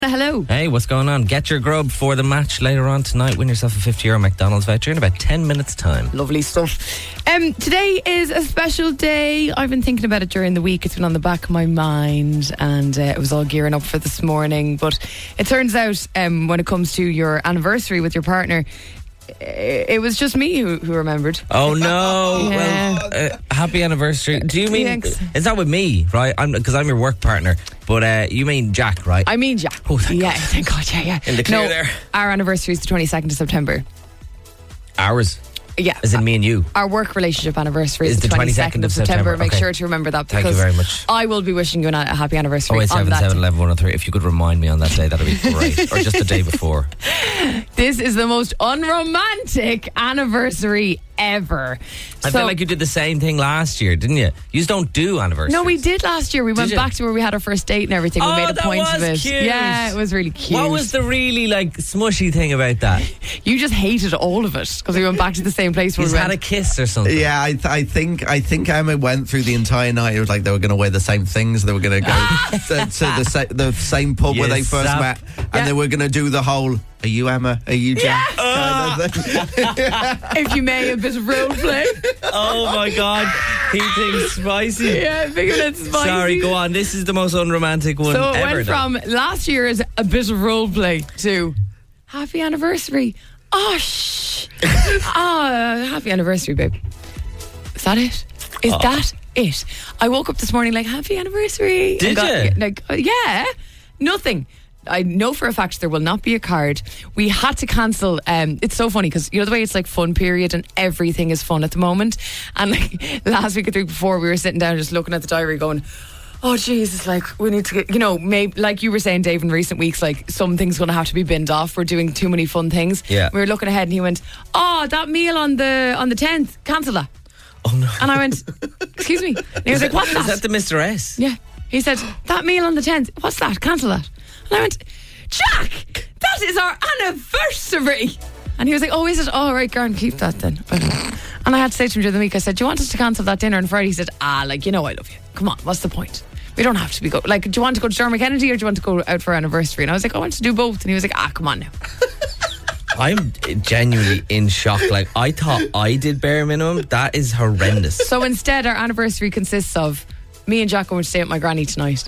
Hello. Hey, what's going on? Get your grub for the match later on tonight. Win yourself a €50 McDonald's voucher in about 10 minutes' time. Lovely stuff. Today is a special day. I've been thinking about it during the week. It's been on the back of my mind, and it was all gearing up for this morning. But it turns out when it comes to your anniversary with your partner, it was just me who remembered. Oh no! Yeah. Well, happy anniversary. Do you mean Thanks. it's not with me, right? Because I'm your work partner. But you mean Jack, right? I mean Jack. Oh, thank yeah, God. thank God. Yeah. In the clear there. Our anniversary is the 22nd of September. Ours, Yeah. as in me and you. Our work relationship anniversary Is is the 22nd of September. Make Okay. sure to remember that, Thank you because very much. I will be wishing you a happy anniversary on that 0877 day. 11 103. If you could remind me on that day, that'd be great. Or just the day before. This is the most unromantic anniversary ever. I feel like you did the same thing last year, didn't you? You just don't do anniversaries. No, we did last year. We went you? back to where we had our first date and everything. We Oh, made a that point of was it. cute. Yeah, it was really cute. What was the really smushy thing about that? You just hated all of it because we went back to the same place where He's we had a went. kiss or something. Yeah, I think Emma went through the entire night. It was like they were going to wear the same things. They were going to go to the same pub where You they first sap. met, and Yeah. they were going to do the whole "Are you Emma? Are you Jack?" kind of thing. If you may, a bit of role play. Oh my God. He thinks spicy. Yeah, big bit spicy. Sorry, go on. This is the most unromantic one So it ever. went from last year as a bit of role play to happy anniversary. Oh, shh. Happy anniversary, babe. Is that it? Is that it? I woke up this morning like, happy anniversary. Did you? Yeah, nothing. I know for a fact there will not be a card. We had to cancel. It's so funny because you know the way it's like fun period and everything is fun at the moment. And like last week or the week before, we were sitting down just looking at the diary going, oh Jesus, like we need to get, maybe like you were saying, Dave, in recent weeks, like something's going to have to be binned off. We're doing too many fun things. Yeah. We were looking ahead and he went, oh, that meal on the 10th, cancel that. Oh no. And I went, excuse me. And he was like, what's that? Is that the Mr. S? Yeah. He said, that meal on the 10th, what's that? Cancel that. And I went, Jack, that is our anniversary. And he was like, oh, is it? Oh, right, go and keep that then. And I had to say to him during the week, I said, do you want us to cancel that dinner on Friday? He said, I love you. Come on, what's the point? We don't have to be do you want to go to Dermot Kennedy or do you want to go out for our anniversary? And I was like, I want to do both. And he was like, come on now. I'm genuinely in shock. Like, I thought I did bare minimum. That is horrendous. So instead, our anniversary consists of me and Jack going to stay at my granny tonight.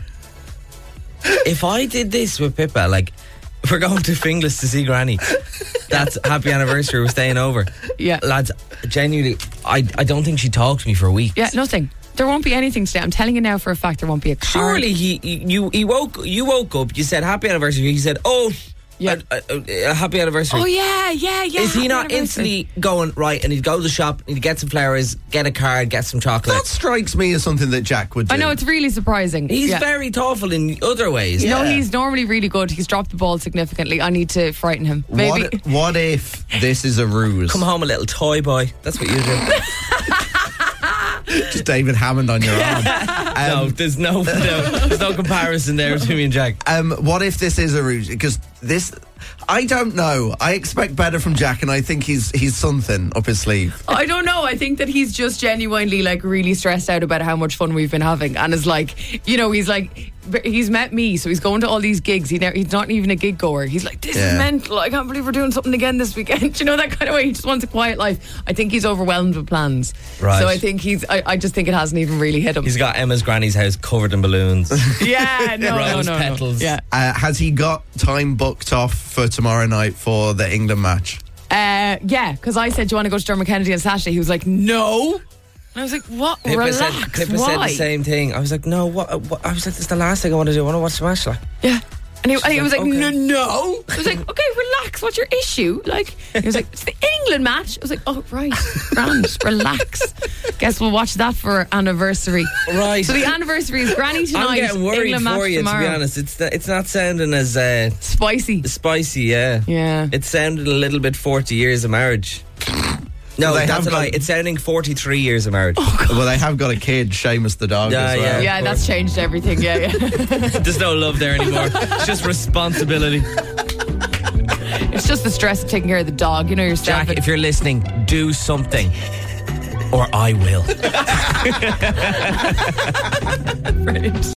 If I did this with Pippa, like, we're going to Finglas to see Granny. That's happy anniversary. We're staying over. Yeah. Lads, genuinely, I don't think she talked to me for a week. Yeah, nothing. There won't be anything today. I'm telling you now for a fact there won't be a card. Surely you woke up, you said happy anniversary. He said, oh, Yeah. a happy anniversary. Oh, yeah. Is he happy not anniversary. instantly going, right, and he'd go to the shop, he'd get some flowers, get a card, get some chocolate? That strikes me as something that Jack would do. I know, it's really surprising. He's Yeah. very thoughtful in other ways. No, he's normally really good. He's dropped the ball significantly. I need to frighten him. Maybe. What if this is a ruse? Come home a little toy boy. That's what you do. Just David Hammond on your arm. No, there's no comparison there between me and Jack. What if this is a ruse? Because this, I don't know. I expect better from Jack, and I think he's something up his sleeve. I don't know. I think that he's just genuinely like really stressed out about how much fun we've been having, and is like, he's met me, so he's going to all these gigs. He's not even a gig goer. He's like, this is mental. I can't believe we're doing something again this weekend. You know, that kind of way. He just wants a quiet life. I think he's overwhelmed with plans. Right. So I think I just think it hasn't even really hit him. He's got Emma's granny's house covered in balloons. Yeah, no. Rose petals. Yeah. Has he got time booked off for tomorrow night for the England match? Yeah, because I said, do you want to go to Dermot Kennedy on Saturday? He was like, no. And I was like, what? Relax. Pippa Why? said the same thing. I was like, no, what? I was like, this is the last thing I want to do. I want to watch the match. Like, Yeah. And he was like, okay. no. I was like, okay, relax. What's your issue? Like, he was like, it's the England match. I was like, oh, right. Grand, relax. Guess we'll watch that for our anniversary. right. So the anniversary is Granny tonight. I'm getting worried England match for you, tomorrow. to be honest. It's not sounding as Spicy. spicy, yeah. Yeah. It sounded a little bit 40 years of marriage. No, They that's have a lie. got- It's sounding 43 years of marriage. Well, they have got a kid, Seamus the dog, Yeah, as well. yeah. Yeah, that's changed everything. Yeah. There's no love there anymore. It's just responsibility. It's just the stress of taking care of the dog. You know yourself. Jack, if you're listening, do something. Or I will. Brilliant.